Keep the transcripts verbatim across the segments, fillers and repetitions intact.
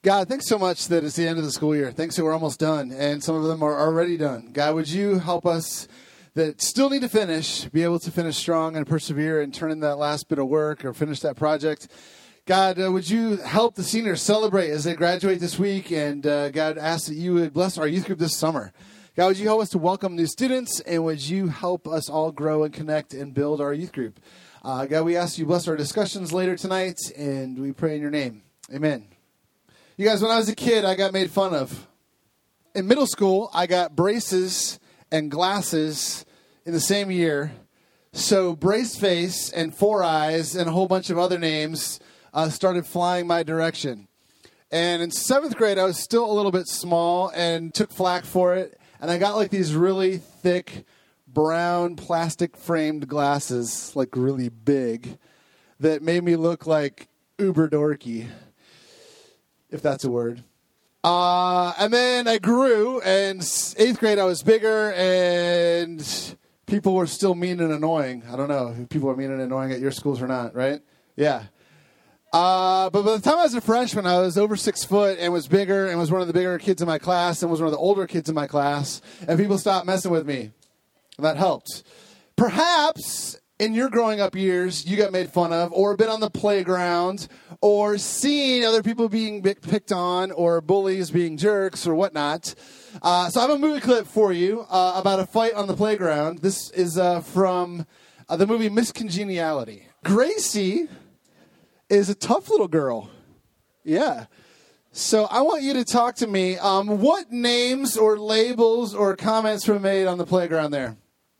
God, thanks so much that it's the end of the school year. Thanks that we're almost done, and some of them are already done. God, would you help us that still need to finish, be able to finish strong and persevere and turn in that last bit of work or finish that project. God, uh, would you help the seniors celebrate as they graduate this week? And uh, God, ask that you would bless our youth group this summer. God, would you help us to welcome new students, and would you help us all grow and connect and build our youth group? Uh, God, we ask you bless our discussions later tonight, and we pray in your name. Amen. You guys, when I was a kid, I got made fun of. In middle school, I got braces and glasses in the same year. So brace face and four eyes and a whole bunch of other names uh, started flying my direction. And in seventh grade, I was still a little bit small and took flack for it. And I got like these really thick, brown, plastic-framed glasses, like really big, that made me look like uber dorky, if that's a word. Uh, and then I grew, and eighth grade I was bigger, and people were still mean and annoying. I don't know if people are mean and annoying at your schools or not, right? Yeah. Uh, but by the time I was a freshman, I was over six foot and was bigger and was one of the bigger kids in my class and was one of the older kids in my class, and people stopped messing with me. And that helped. Perhaps in your growing up years, you got made fun of, or been on the playground, or seen other people being picked on, or bullies being jerks, or whatnot. Uh, so I have a movie clip for you uh, about a fight on the playground. This is uh, from uh, the movie Miss Congeniality. Gracie is a tough little girl. Yeah. So I want you to talk to me. Um, what names or labels or comments were made on the playground there?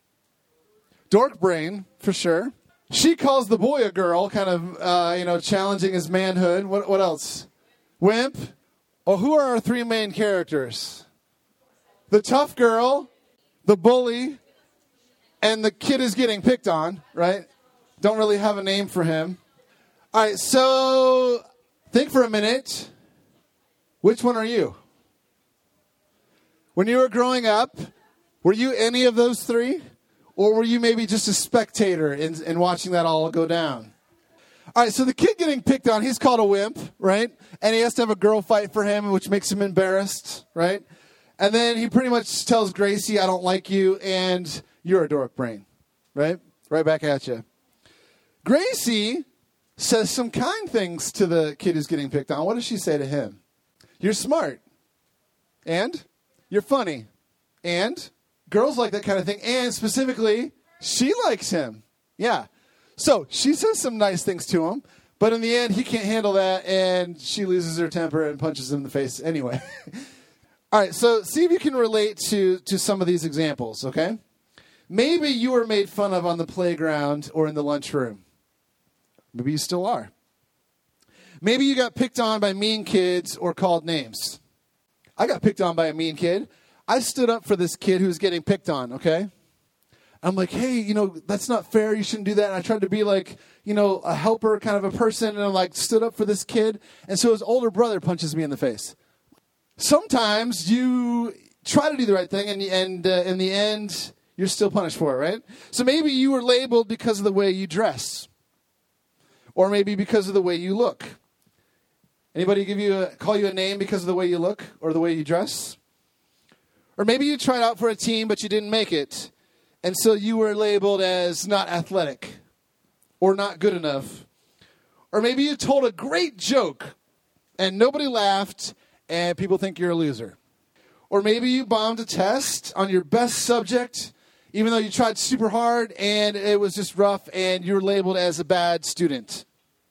Dork brain, for sure. She calls the boy a girl, kind of, uh, you know, challenging his manhood. What, what else? Wimp. Oh, who are our three main characters? The tough girl, the bully, and the kid is getting picked on, right? Don't really have a name for him. All right, so think for a minute. Which one are you? When you were growing up, were you any of those three? Or were you maybe just a spectator in, in watching that all go down? All right, so the kid getting picked on, he's called a wimp, right? And he has to have a girl fight for him, which makes him embarrassed, right? And then he pretty much tells Gracie, I don't like you, and you're a dork brain, right? Right back at you. Gracie says some kind things to the kid who's getting picked on. What does she say to him? You're smart. And? You're funny. And? Girls like that kind of thing. And specifically, she likes him. Yeah. So she says some nice things to him, but in the end, he can't handle that, and she loses her temper and punches him in the face anyway. All right, so see if you can relate to, to some of these examples, okay? Maybe you were made fun of on the playground or in the lunchroom. Maybe you still are. Maybe you got picked on by mean kids or called names. I got picked on by a mean kid. I stood up for this kid who was getting picked on, okay? I'm like, hey, you know, that's not fair. You shouldn't do that. And I tried to be like, you know, a helper kind of a person. And I'm like, stood up for this kid. And so his older brother punches me in the face. Sometimes you try to do the right thing, and, and uh, in the end, you're still punished for it, right? So maybe you were labeled because of the way you dress. Or maybe because of the way you look. Anybody give you a, call you a name because of the way you look or the way you dress? Or maybe you tried out for a team, but you didn't make it. And so you were labeled as not athletic or not good enough. Or maybe you told a great joke and nobody laughed and people think you're a loser. Or maybe you bombed a test on your best subject, even though you tried super hard and it was just rough and you were labeled as a bad student.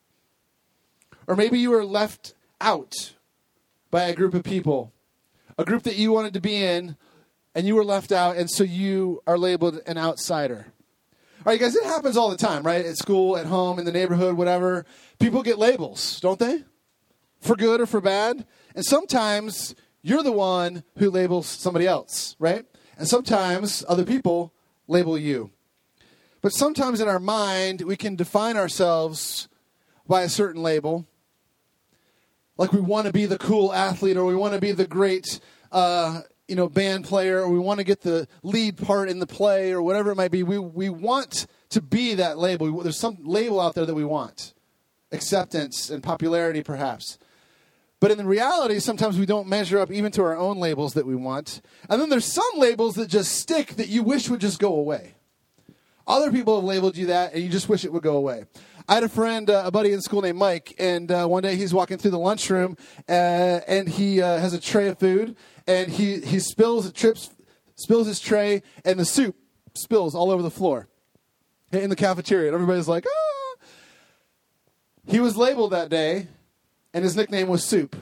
Or maybe you were left out by a group of people. A group that you wanted to be in, and you were left out, and so you are labeled an outsider. All right, guys, it happens all the time, right? At school, at home, in the neighborhood, whatever. People get labels, don't they? For good or for bad. And sometimes you're the one who labels somebody else, right? And sometimes other people label you. But sometimes in our mind, we can define ourselves by a certain label. Like we want to be the cool athlete, or we want to be the great, uh, you know, band player, or we want to get the lead part in the play, or whatever it might be. We we want to be that label. There's some label out there that we want. Acceptance and popularity, perhaps. But in reality, sometimes we don't measure up even to our own labels that we want. And then there's some labels that just stick that you wish would just go away. Other people have labeled you that, and you just wish it would go away. I had a friend, uh, a buddy in school named Mike, and uh, one day he's walking through the lunchroom, uh, and he uh, has a tray of food, and he, he spills, trips, spills his tray, and the soup spills all over the floor in the cafeteria. And everybody's like, ah. He was labeled that day, and his nickname was Soup.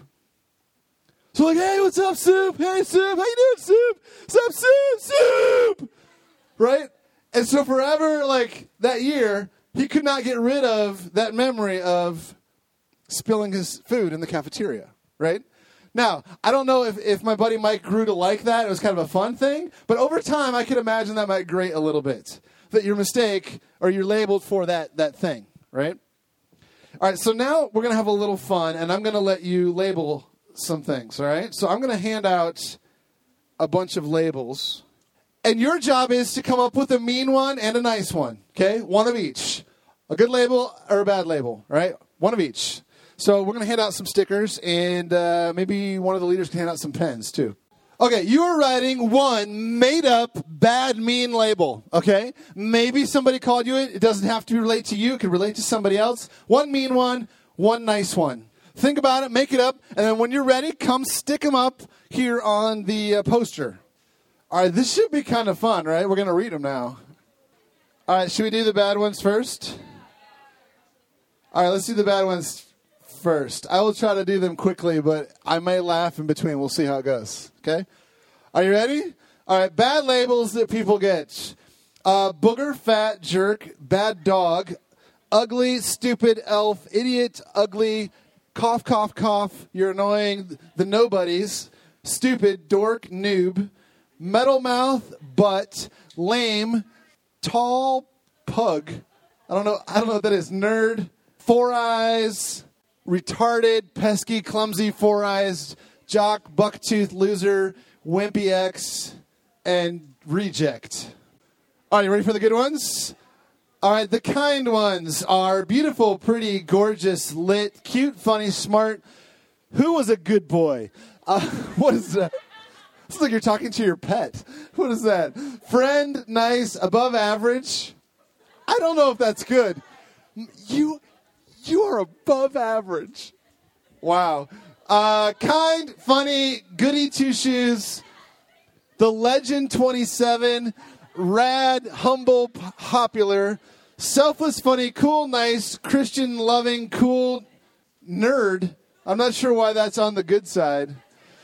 So like, hey, what's up, Soup? Hey, Soup, how you doing, Soup? What's up, Soup? Soup! Right? And so forever, like, that year, he could not get rid of that memory of spilling his food in the cafeteria, right? Now, I don't know if, if my buddy Mike grew to like that. It was kind of a fun thing. But over time, I could imagine that might grate a little bit. That your mistake, or you're labeled for that, that thing, right? All right, so now we're going to have a little fun, and I'm going to let you label some things, all right? So I'm going to hand out a bunch of labels. And your job is to come up with a mean one and a nice one, okay? One of each. A good label or a bad label, right? One of each. So we're going to hand out some stickers, and uh, maybe one of the leaders can hand out some pens, too. Okay, you are writing one made-up, bad, mean label, okay? Maybe somebody called you it. It doesn't have to relate to you. It could relate to somebody else. One mean one, one nice one. Think about it, make it up, and then when you're ready, come stick them up here on the uh, poster. All right, this should be kind of fun, right? We're going to read them now. All right, should we do the bad ones first? All right, let's do the bad ones first. I will try to do them quickly, but I may laugh in between. We'll see how it goes, okay? Are you ready? All right, bad labels that people get. Uh, booger, fat, jerk, bad dog, ugly, stupid, elf, idiot, ugly, cough, cough, cough, you're annoying, the nobodies, stupid, dork, noob, metal mouth, butt, lame, tall, pug. I don't know. I don't know what that is. Nerd, four eyes, retarded, pesky, clumsy, four eyes, jock, bucktooth, loser, wimpy X, and reject. All right, you ready for the good ones? All right, the kind ones are beautiful, pretty, gorgeous, lit, cute, funny, smart. Who was a good boy? Uh, what is that? It's like you're talking to your pet. What is that? Friend, nice, above average. I don't know if that's good. You you are above average. Wow. Uh, kind, funny, goody two-shoes, the legend twenty-seven, rad, humble, p- popular, selfless, funny, cool, nice, Christian, loving, cool, nerd. I'm not sure why that's on the good side.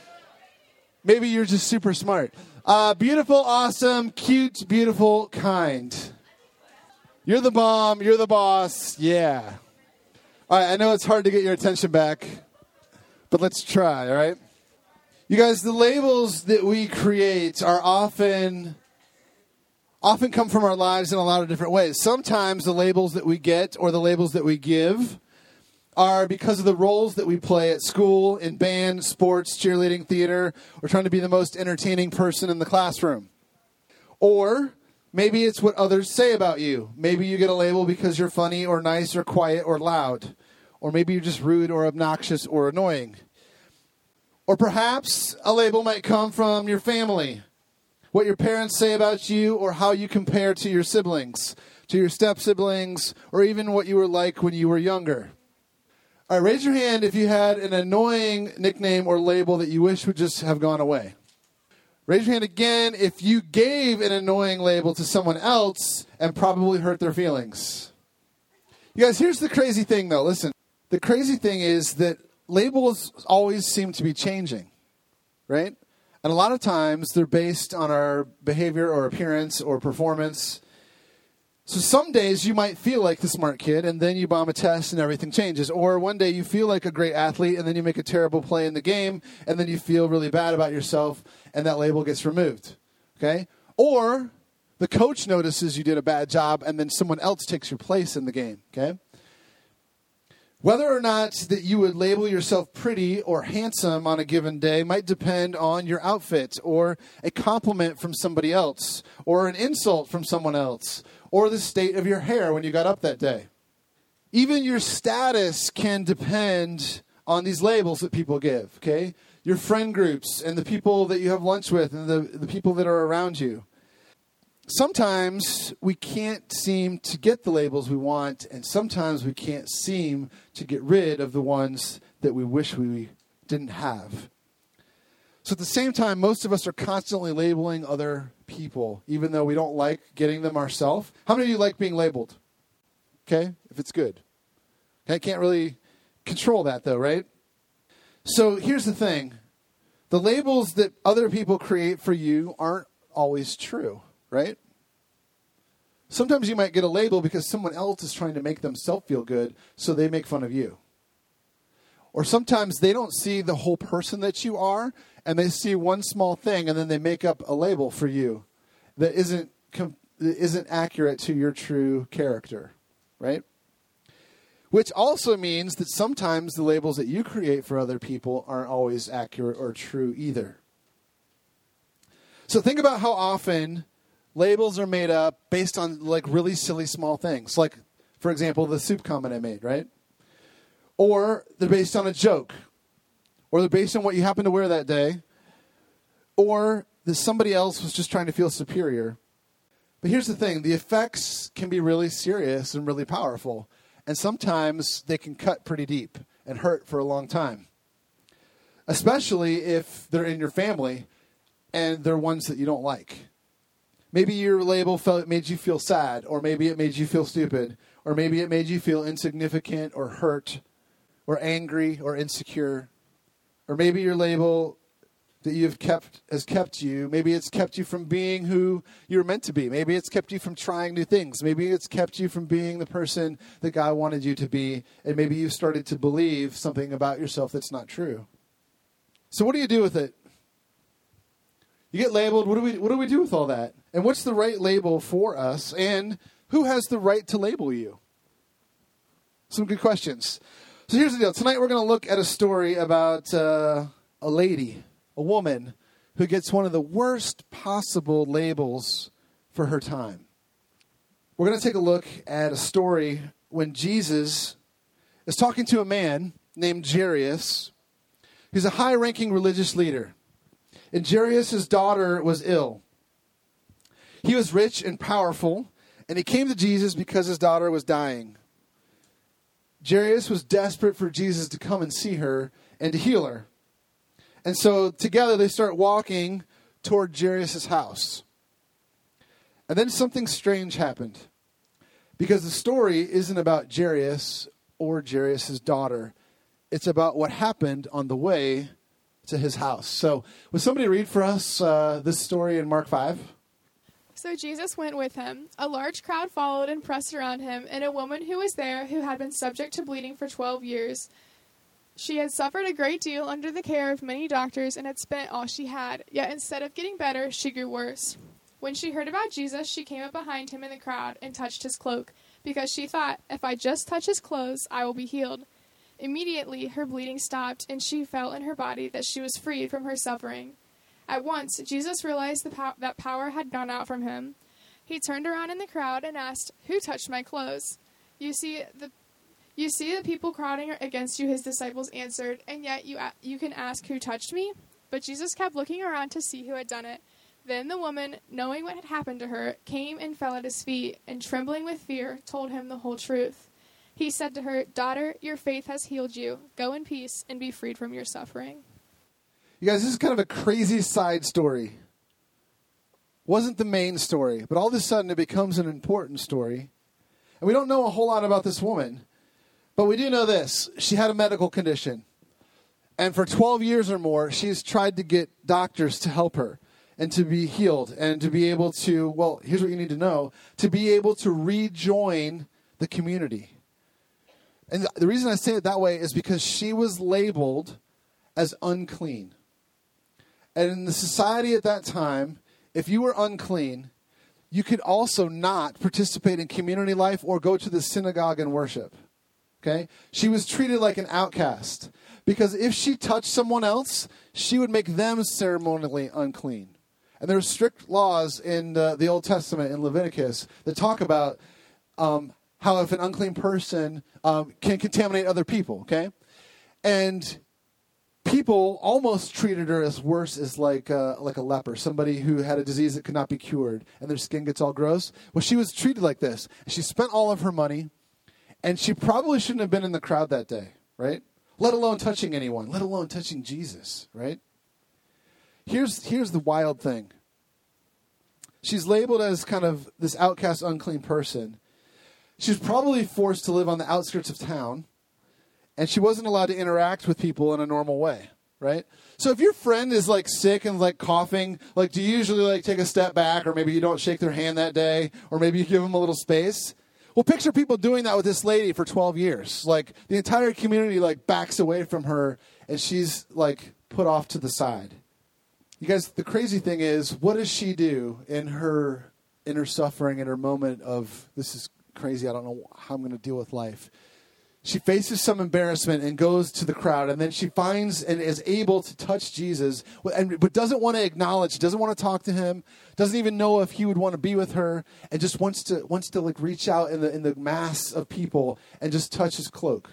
Maybe you're just super smart. Uh, beautiful, awesome, cute, beautiful, kind. You're the bomb. You're the boss. Yeah. All right, I know it's hard to get your attention back, but let's try, all right? You guys, the labels that we create are often, often come from our lives in a lot of different ways. Sometimes the labels that we get or the labels that we give are because of the roles that we play at school, in band, sports, cheerleading, theater. We're trying to be the most entertaining person in the classroom. Or maybe it's what others say about you. Maybe you get a label because you're funny or nice or quiet or loud. Or maybe you're just rude or obnoxious or annoying. Or perhaps a label might come from your family. What your parents say about you or how you compare to your siblings, to your step-siblings, or even what you were like when you were younger. All right, raise your hand if you had an annoying nickname or label that you wish would just have gone away. Raise your hand again if you gave an annoying label to someone else and probably hurt their feelings. You guys, here's the crazy thing, though. Listen, the crazy thing is that labels always seem to be changing, right? And a lot of times they're based on our behavior or appearance or performance. So some days you might feel like the smart kid, and then you bomb a test and everything changes. Or one day you feel like a great athlete, and then you make a terrible play in the game, and then you feel really bad about yourself, and that label gets removed. Okay? Or the coach notices you did a bad job, and then someone else takes your place in the game. Okay? Whether or not that you would label yourself pretty or handsome on a given day might depend on your outfit, or a compliment from somebody else, or an insult from someone else, or the state of your hair when you got up that day. Even your status can depend on these labels that people give, okay? Your friend groups and the people that you have lunch with and the, the people that are around you. Sometimes we can't seem to get the labels we want, and sometimes we can't seem to get rid of the ones that we wish we didn't have. So at the same time, most of us are constantly labeling other people, even though we don't like getting them ourselves. How many of you like being labeled? Okay, if it's good. I can't really control that though, right? So here's the thing. The labels that other people create for you aren't always true, right? Sometimes you might get a label because someone else is trying to make themselves feel good, so they make fun of you. Or sometimes they don't see the whole person that you are, and they see one small thing, and then they make up a label for you that isn't com- that isn't accurate to your true character, right? Which also means that sometimes the labels that you create for other people aren't always accurate or true either. So think about how often labels are made up based on like really silly small things. Like, for example, the soup comment I made, right? Or they're based on a joke. Or they're based on what you happen to wear that day. Or that somebody else was just trying to feel superior. But here's the thing. The effects can be really serious and really powerful. And sometimes they can cut pretty deep and hurt for a long time. Especially if they're in your family and they're ones that you don't like. Maybe your label felt, made you feel sad, or maybe it made you feel stupid, or maybe it made you feel insignificant or hurt or angry or insecure. Or maybe your label that you've kept has kept you. Maybe it's kept you from being who you're meant to be. Maybe it's kept you from trying new things. Maybe it's kept you from being the person that God wanted you to be. And maybe you started to believe something about yourself that's not true. So what do you do with it? You get labeled. What do we what do we do with all that? And what's the right label for us? And who has the right to label you? Some good questions. So here's the deal. Tonight we're going to look at a story about uh, a lady, a woman, who gets one of the worst possible labels for her time. We're going to take a look at a story when Jesus is talking to a man named Jairus, who's a high-ranking religious leader. And Jairus' daughter was ill. He was rich and powerful, and he came to Jesus because his daughter was dying. Jairus was desperate for Jesus to come and see her and to heal her. And so together they start walking toward Jairus' house. And then something strange happened. Because the story isn't about Jairus or Jairus' daughter. It's about what happened on the way to his house. So would somebody read for us uh, this story in Mark five? So Jesus went with him. A large crowd followed and pressed around him, and a woman who was there who had been subject to bleeding for twelve years. She had suffered a great deal under the care of many doctors and had spent all she had, yet instead of getting better, she grew worse. When she heard about Jesus, she came up behind him in the crowd and touched his cloak, because she thought, if I just touch his clothes, I will be healed. Immediately, her bleeding stopped, and she felt in her body that she was freed from her suffering. At once, Jesus realized the pow- that power had gone out from him. He turned around in the crowd and asked, "Who touched my clothes?" You see the You see the people crowding against you, his disciples answered, and yet you a- you can ask, "Who touched me?" But Jesus kept looking around to see who had done it. Then the woman, knowing what had happened to her, came and fell at his feet, and trembling with fear, told him the whole truth. He said to her, "Daughter, your faith has healed you. Go in peace and be freed from your suffering." You guys, this is kind of a crazy side story. Wasn't the main story, but all of a sudden it becomes an important story. And we don't know a whole lot about this woman. But we do know this. She had a medical condition. And for twelve years or more, she's tried to get doctors to help her and to be healed and to be able to, well, here's what you need to know, to be able to rejoin the community. And the reason I say it that way is because she was labeled as unclean. And in the society at that time, if you were unclean, you could also not participate in community life or go to the synagogue and worship. Okay? She was treated like an outcast because if she touched someone else, she would make them ceremonially unclean. And there are strict laws in the, the Old Testament in Leviticus that talk about um, how if an unclean person um, can contaminate other people. Okay? And people almost treated her as worse as like uh, like a leper, somebody who had a disease that could not be cured, and their skin gets all gross. Well, she was treated like this. She spent all of her money, and she probably shouldn't have been in the crowd that day, right? Let alone touching anyone, let alone touching Jesus, right? Here's here's the wild thing. She's labeled as kind of this outcast, unclean person. She's probably forced to live on the outskirts of town, and she wasn't allowed to interact with people in a normal way, right? So if your friend is like sick and like coughing, like do you usually like take a step back, or maybe you don't shake their hand that day, or maybe you give them a little space? Well, picture people doing that with this lady for twelve years. Like the entire community like backs away from her, and she's like put off to the side. You guys, the crazy thing is, what does she do in her in her suffering, in her moment of, this is crazy, I don't know how I'm going to deal with life? She faces some embarrassment and goes to the crowd, and then she finds and is able to touch Jesus, but doesn't want to acknowledge, doesn't want to talk to him, doesn't even know if he would want to be with her, and just wants to wants to like reach out in the in the mass of people and just touch his cloak.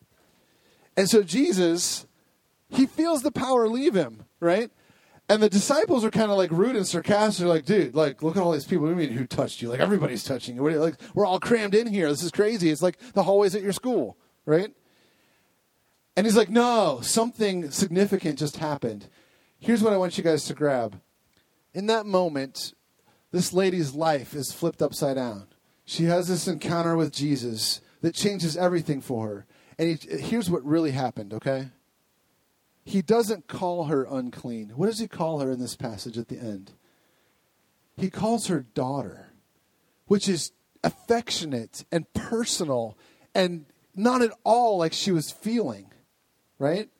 And so Jesus, he feels the power leave him, right? And the disciples are kind of like rude and sarcastic. They're like, dude, like, look at all these people. What do you mean, who touched you? Like, everybody's touching you. What are you like, we're all crammed in here. This is crazy. It's like the hallways at your school, right? And he's like, no, something significant just happened. Here's what I want you guys to grab. In that moment, this lady's life is flipped upside down. She has this encounter with Jesus that changes everything for her. And he, here's what really happened, okay? He doesn't call her unclean. What does he call her in this passage at the end? He calls her daughter, which is affectionate and personal and not at all like she was feeling, right?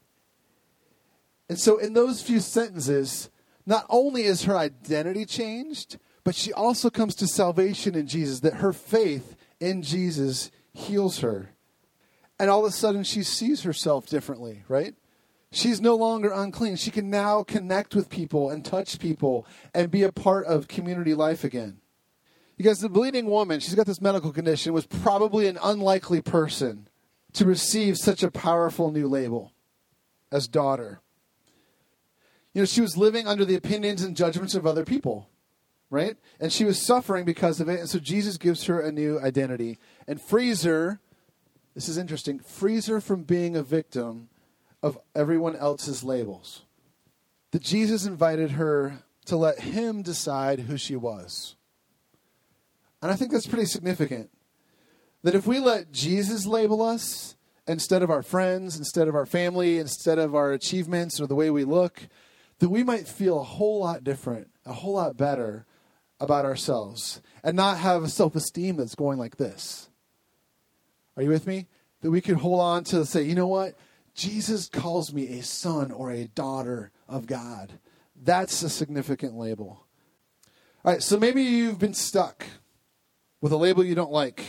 And so in those few sentences, not only is her identity changed, but she also comes to salvation in Jesus, that her faith in Jesus heals her. And all of a sudden she sees herself differently, right? She's no longer unclean. She can now connect with people and touch people and be a part of community life again. You guys, the bleeding woman, she's got this medical condition, was probably an unlikely person to receive such a powerful new label as daughter. You know, she was living under the opinions and judgments of other people, right? And she was suffering because of it. And so Jesus gives her a new identity and frees her, this is interesting, frees her from being a victim of everyone else's labels. That Jesus invited her to let him decide who she was. And I think that's pretty significant. That if we let Jesus label us instead of our friends, instead of our family, instead of our achievements or the way we look, that we might feel a whole lot different, a whole lot better about ourselves and not have a self-esteem that's going like this. Are you with me? That we could hold on to say, you know what? Jesus calls me a son or a daughter of God. That's a significant label. All right, so maybe you've been stuck with a label you don't like.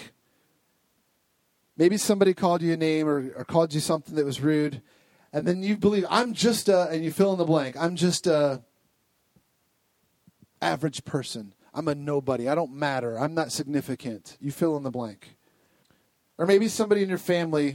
Maybe somebody called you a name or, or called you something that was rude, and then you believe, I'm just a, and you fill in the blank, I'm just a average person. I'm a nobody. I don't matter. I'm not significant. You fill in the blank. Or maybe somebody in your family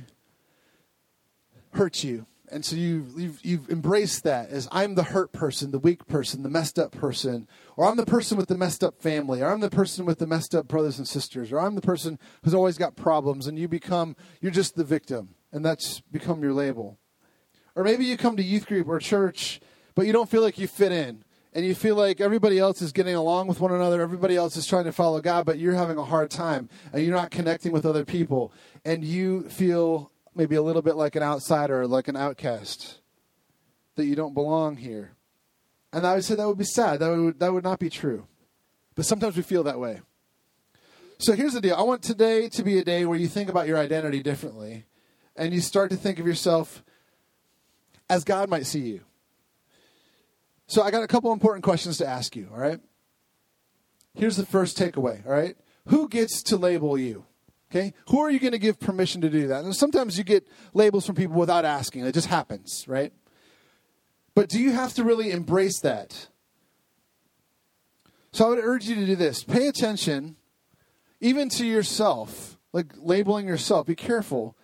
hurt you. And so you, you've, you've embraced that as I'm the hurt person, the weak person, the messed up person, or I'm the person with the messed up family, or I'm the person with the messed up brothers and sisters, or I'm the person who's always got problems, and you become, you're just the victim, and that's become your label. Or maybe you come to youth group or church, but you don't feel like you fit in, and you feel like everybody else is getting along with one another, everybody else is trying to follow God, but you're having a hard time, and you're not connecting with other people, and you feel maybe a little bit like an outsider, like an outcast, that you don't belong here. And I would say that would be sad. That would, that would not be true. But sometimes we feel that way. So here's the deal. I want today to be a day where you think about your identity differently, and you start to think of yourself as God might see you. So I got a couple important questions to ask you, all right? Here's the first takeaway, all right? Who gets to label you? Okay, who are you going to give permission to do that? And sometimes you get labels from people without asking. It just happens, right? But do you have to really embrace that? So I would urge you to do this. Pay attention, even to yourself, like labeling yourself. Be careful.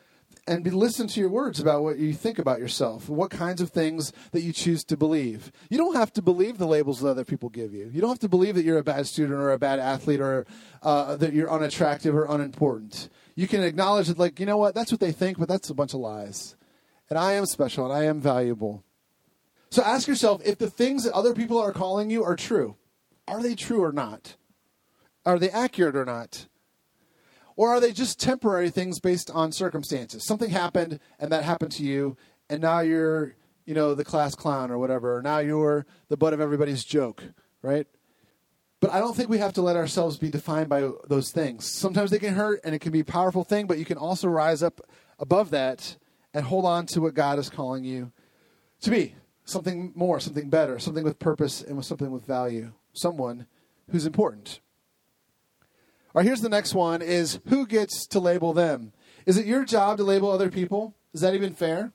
and be listen to your words about what you think about yourself, what kinds of things that you choose to believe. You don't have to believe the labels that other people give you. You don't have to believe that you're a bad student or a bad athlete or uh, that you're unattractive or unimportant. You can acknowledge that, like, you know what, that's what they think, but that's a bunch of lies. And I am special and I am valuable. So ask yourself, if the things that other people are calling you are true, are they true or not? Are they accurate or not? Or are they just temporary things based on circumstances? Something happened, and that happened to you, and now you're, you know, the class clown or whatever, or now you're the butt of everybody's joke, right? But I don't think we have to let ourselves be defined by those things. Sometimes they can hurt, and it can be a powerful thing, but you can also rise up above that and hold on to what God is calling you to be. Something more, something better, something with purpose and with something with value. Someone who's important. All right, here's the next one is who gets to label them? Is it your job to label other people? Is that even fair?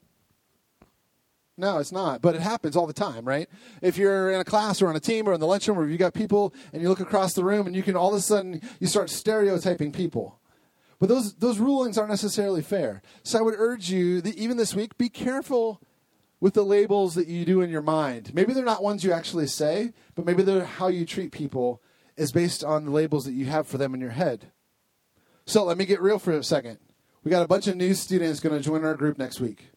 No, it's not, but it happens all the time, right? If you're in a class or on a team or in the lunchroom or you got people and you look across the room and you can all of a sudden, you start stereotyping people. But those those rulings aren't necessarily fair. So I would urge you that even this week, be careful with the labels that you do in your mind. Maybe they're not ones you actually say, but maybe they're how you treat people is based on the labels that you have for them in your head. So let me get real for a second. We got a bunch of new students going to join our group next week.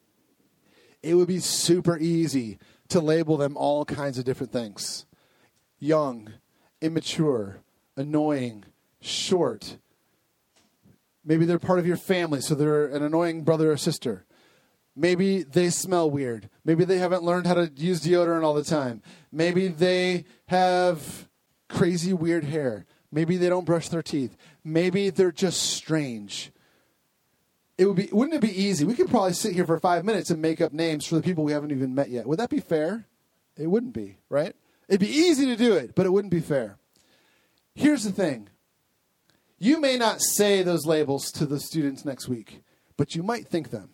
It would be super easy to label them all kinds of different things. Young, immature, annoying, short. Maybe they're part of your family, so they're an annoying brother or sister. Maybe they smell weird. Maybe they haven't learned how to use deodorant all the time. Maybe they have crazy weird hair. Maybe they don't brush their teeth. Maybe they're just strange. It would be, wouldn't it be easy? We could probably sit here for five minutes and make up names for the people we haven't even met yet. Would that be fair? It wouldn't be, right? It'd be easy to do it, but it wouldn't be fair. Here's the thing. You may not say those labels to the students next week, but you might think them.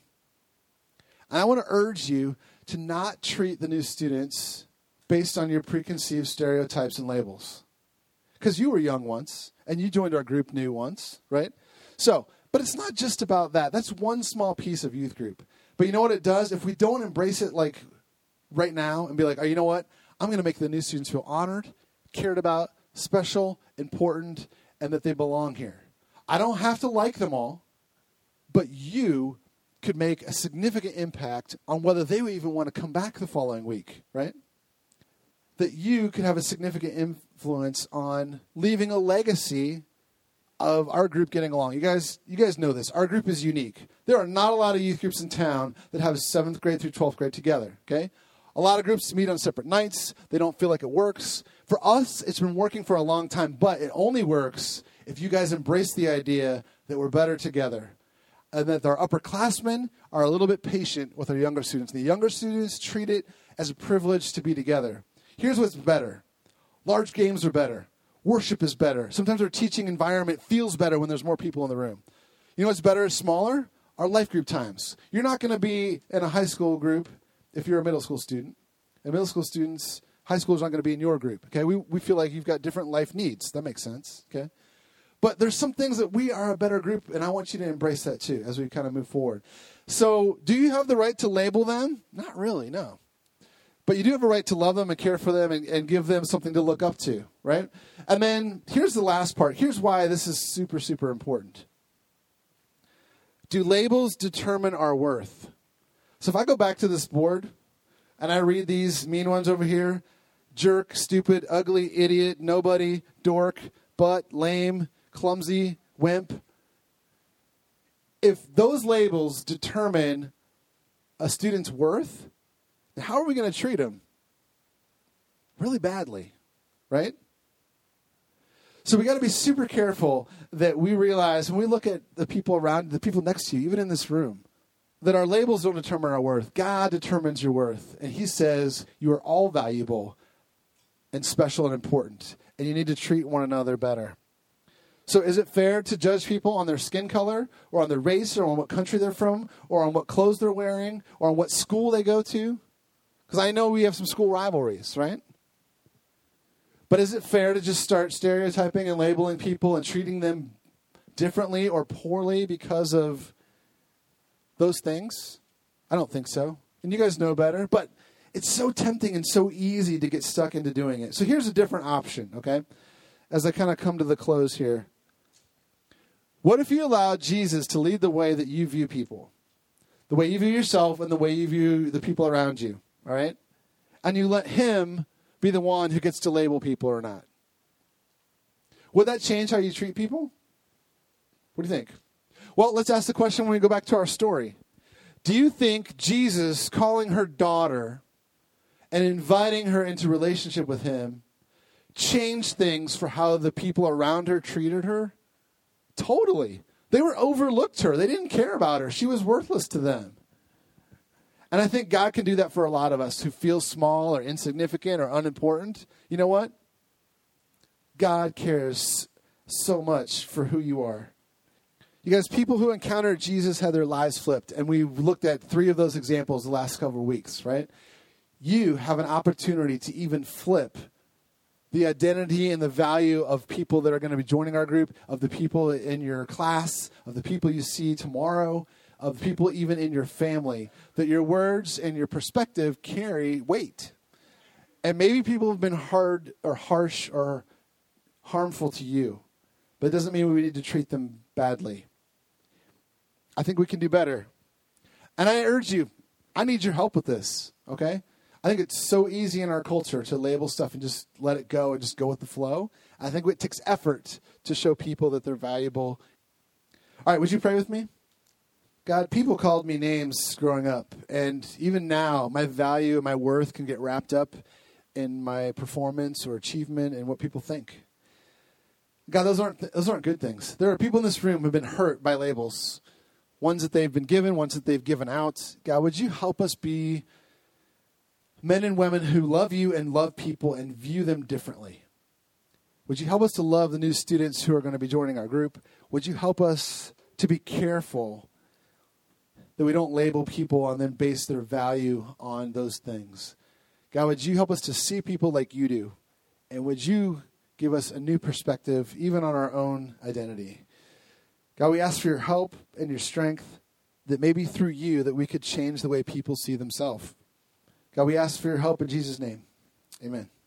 And I want to urge you to not treat the new students based on your preconceived stereotypes and labels. Because you were young once, and you joined our group new once, right? So, but it's not just about that. That's one small piece of youth group. But you know what it does? If we don't embrace it like right now and be like, oh, you know what? I'm going to make the new students feel honored, cared about, special, important, and that they belong here. I don't have to like them all, but you could make a significant impact on whether they would even want to come back the following week, right? That you could have a significant influence on leaving a legacy of our group getting along. You guys, you guys know this. Our group is unique. There are not a lot of youth groups in town that have seventh grade through twelfth grade together, okay? A lot of groups meet on separate nights. They don't feel like it works. For us, it's been working for a long time, but it only works if you guys embrace the idea that we're better together and that our upperclassmen are a little bit patient with our younger students. The younger students treat it as a privilege to be together. Here's what's better. Large games are better. Worship is better. Sometimes our teaching environment feels better when there's more people in the room. You know what's better is smaller? Our life group times. You're not going to be in a high school group if you're a middle school student. And middle school students, high school is not going to be in your group. Okay, we we feel like you've got different life needs. That makes sense. Okay, but there's some things that we are a better group, and I want you to embrace that too as we kind of move forward. So, do you have the right to label them? Not really, no. But you do have a right to love them and care for them and, and give them something to look up to, right? And then here's the last part. Here's why this is super, super important. Do labels determine our worth? So if I go back to this board and I read these mean ones over here, jerk, stupid, ugly, idiot, nobody, dork, butt, lame, clumsy, wimp. If those labels determine a student's worth, how are we going to treat them? Really badly, right? So we got to be super careful that we realize when we look at the people around, the people next to you, even in this room, that our labels don't determine our worth. God determines your worth. And he says you are all valuable and special and important. And you need to treat one another better. So is it fair to judge people on their skin color or on their race or on what country they're from or on what clothes they're wearing or on what school they go to? Because I know we have some school rivalries, right? But is it fair to just start stereotyping and labeling people and treating them differently or poorly because of those things? I don't think so. And you guys know better, but it's so tempting and so easy to get stuck into doing it. So here's a different option, okay? As I kind of come to the close here. What if you allowed Jesus to lead the way that you view people? The way you view yourself and the way you view the people around you, all right? And you let him be the one who gets to label people or not. Would that change how you treat people? What do you think? Well, let's ask the question when we go back to our story. Do you think Jesus calling her daughter and inviting her into relationship with him changed things for how the people around her treated her? Totally. They were overlooked her. They didn't care about her. She was worthless to them. And I think God can do that for a lot of us who feel small or insignificant or unimportant. You know what? God cares so much for who you are. You guys, people who encountered Jesus had their lives flipped. And we looked at three of those examples the last couple of weeks, right? You have an opportunity to even flip the identity and the value of people that are going to be joining our group, of the people in your class, of the people you see tomorrow, of people even in your family, that your words and your perspective carry weight. And maybe people have been hard or harsh or harmful to you, but it doesn't mean we need to treat them badly. I think we can do better. And I urge you, I need your help with this, okay? I think it's so easy in our culture to label stuff and just let it go and just go with the flow. I think it takes effort to show people that they're valuable. All right, would you pray with me? God, people called me names growing up, and even now, my value and my worth can get wrapped up in my performance or achievement and what people think. God, those aren't those aren't good things. There are people in this room who have been hurt by labels, ones that they've been given, ones that they've given out. God, would you help us be men and women who love you and love people and view them differently? Would you help us to love the new students who are going to be joining our group? Would you help us to be careful that we don't label people and then base their value on those things? God, would you help us to see people like you do? And would you give us a new perspective, even on our own identity? God, we ask for your help and your strength, that maybe through you that we could change the way people see themselves. God, we ask for your help in Jesus' name. Amen.